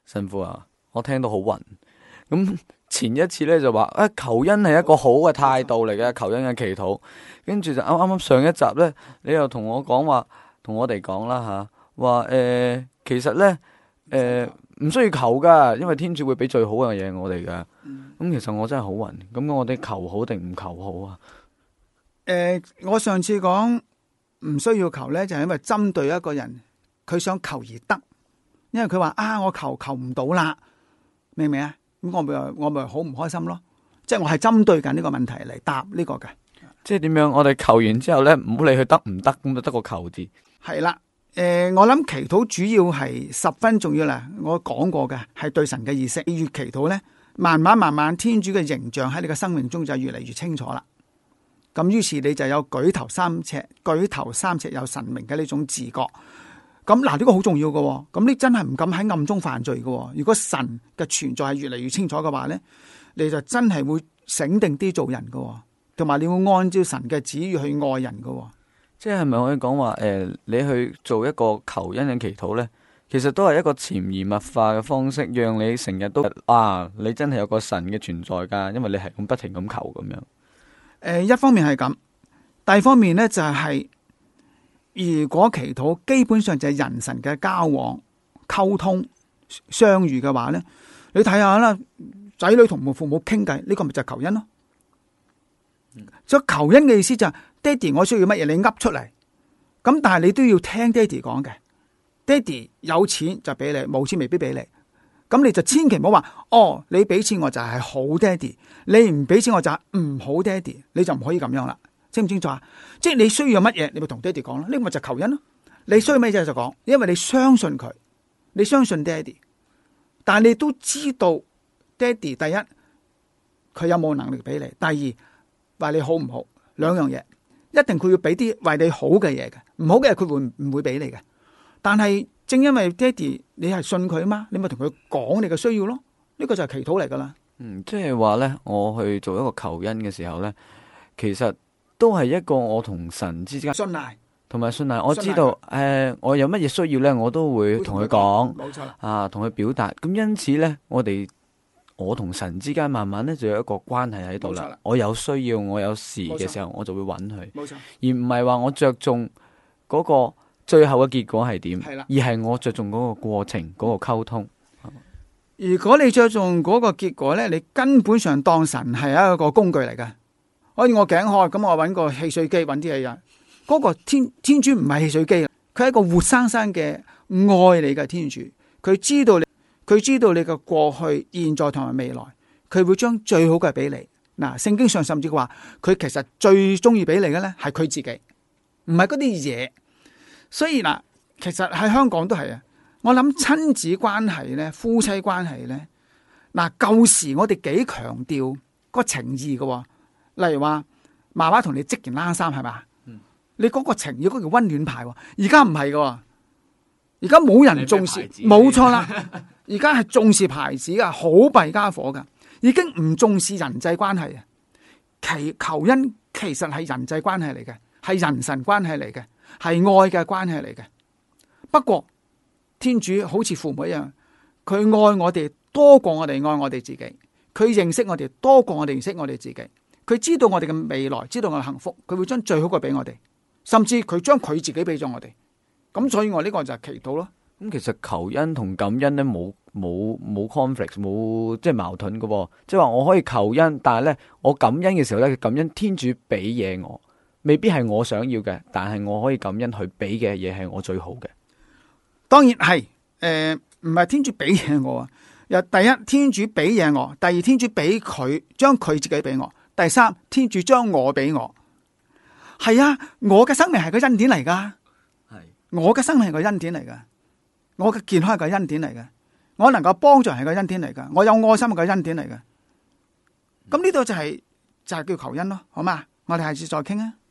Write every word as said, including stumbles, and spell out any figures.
神父啊，我聽到好暈。咁前一次咧就話啊，求恩係一個好嘅態度嚟嘅，求恩嘅祈禱。跟住就啱啱啱上一集咧，你又同我講話，同我哋講啦吓，話誒，其實咧誒唔需要求噶，因為天主會俾最好嘅嘢我哋噶。咁、嗯、其實我真係好暈，咁我哋求好定唔求好啊？ 誒、呃，我上次講唔需要求咧，就係、是、因為針對一個人，佢想求而得，因為佢話啊，我求求唔到啦，明唔明啊？咁我咪我咪好唔開心咯。即係我係針對緊呢個問題嚟答呢個嘅。 即係點樣？我哋求完之後咧，唔好理佢得唔得，咁就得個求字。 係啦，誒、呃，我諗祈禱主要係十分重要啦。我講過嘅係對神嘅意識，越祈禱咧，慢慢慢慢，天主嘅形象喺你嘅生命中就越嚟越清楚啦。咁於是你就有舉頭三尺，舉頭三尺有神明嘅呢種自覺。咁嗱，呢個好重要嘅。咁你真係唔敢喺暗中犯罪嘅。如果神嘅存在係越嚟越清楚嘅話咧，你就真係會醒定啲做人嘅，同埋你會按照神嘅旨意去愛人嘅。 即係咪可以講話誒，你去做一個求恩嘅祈禱咧，其實都係一個潛移默化嘅方式，讓你成日都啊，你真係有個神嘅存在噶，因為你係咁不停咁求咁樣。誒、 呃，一方面係咁，第二方面咧就係、是。如果祈禱基本上就係人神嘅交往、溝通、相遇嘅話咧，你睇下啦，仔女同父母傾偈，呢、這個咪就係求恩咯。嗯、所以求恩嘅意思就係、是，爹哋我需要乜嘢，你噏出嚟。咁但係你都要聽爹哋講嘅。爹哋有錢就俾你，冇錢未必俾你。咁你就千祈唔好話，哦，你俾錢我就係好爹哋，你唔俾錢我就係唔好爹哋，你就唔可以咁樣啦。清唔清楚啊？即係你需要乜嘢，你咪同爹哋講咯。呢個咪就求恩咯。你需要乜嘢就講，因為你相信佢，你相信爹哋，但係你都知道爹哋第一佢有冇能力俾你，第二為你好唔好，兩樣嘢一定佢要俾啲為你好嘅嘢嘅，唔好嘅佢會唔會俾你嘅。但係正因為爹哋你係信佢啊嘛，你咪同佢講你嘅需要咯。呢個就係祈禱嚟噶啦。 嗯，即係話咧，我去做一個求恩嘅時候咧，其實。都係一個我同神之間信賴， 同埋信賴。我知道誒、呃，我有乜嘢需要咧，我都會同佢講， 冇錯啊，同佢表達。咁因此咧，我哋我同神之間慢慢咧就有一個關係喺度啦。我有需要，我有事嘅時候，我就會揾佢。 冇錯， 而唔係話我着重嗰個最後嘅結果係點， 係啦， 而係我着重嗰個過程，嗰、嗰個溝通。 如果你着重嗰個結果咧，你根本上當神係一個工具嚟嘅。好似我頸渴，咁我揾個汽水機揾啲嘢飲。嗰、那個天天主唔係汽水機，佢係一個活生生嘅愛你嘅天主。佢知道你，佢知道你嘅過去、現在同埋未來，佢會將最好嘅俾你。嗱，聖經上甚至話，佢其實最中意俾你嘅咧係佢自己，唔係嗰啲嘢。所以嗱，其實喺香港都係啊。我諗親子關係咧、夫妻關係咧，嗱舊時我哋幾強調個情義嘅。例如話媽媽同你織件冷衫係嘛，嗯、你嗰個情要嗰叫溫暖牌，而家唔係噶，而家冇人重視，冇錯啦，而家係重視牌子噶，好弊家伙噶，已經唔重視人際關係啊。其求恩其實係人際關係嚟嘅，係人神關係嚟嘅，係愛嘅關係嚟嘅。不過天主好似父母一樣，佢愛我哋多過我哋愛我哋自己，佢認識我哋多過我哋認識我哋自己。佢知道我哋嘅未來，知道我哋幸福，佢會將最好嘅俾我哋，甚至佢將佢自己俾咗我哋。咁所以我呢個就係祈禱咯。 咁其實求恩同感恩咧冇冇冇 conflict， 冇即係矛盾嘅。即係話我可以求恩，但係咧我感恩嘅時候咧，感恩天主俾嘢我，未必係我想要嘅，但係我可以感恩佢俾嘅嘢係我最好嘅。 當然係，誒、呃，唔係天主俾嘢我啊。又第一，天主俾嘢我；第二，天主俾佢將佢自己俾我。第三，天主將我俾我，係啊，我嘅生命係個恩典嚟噶，係我嘅生命係個恩典嚟噶，我嘅健康係個恩典嚟嘅，我能夠幫助人係個恩典嚟噶，我有愛心係個恩典嚟嘅，咁呢度就係、是、就係、是、叫求恩咯，好嘛？我哋下次再傾啊。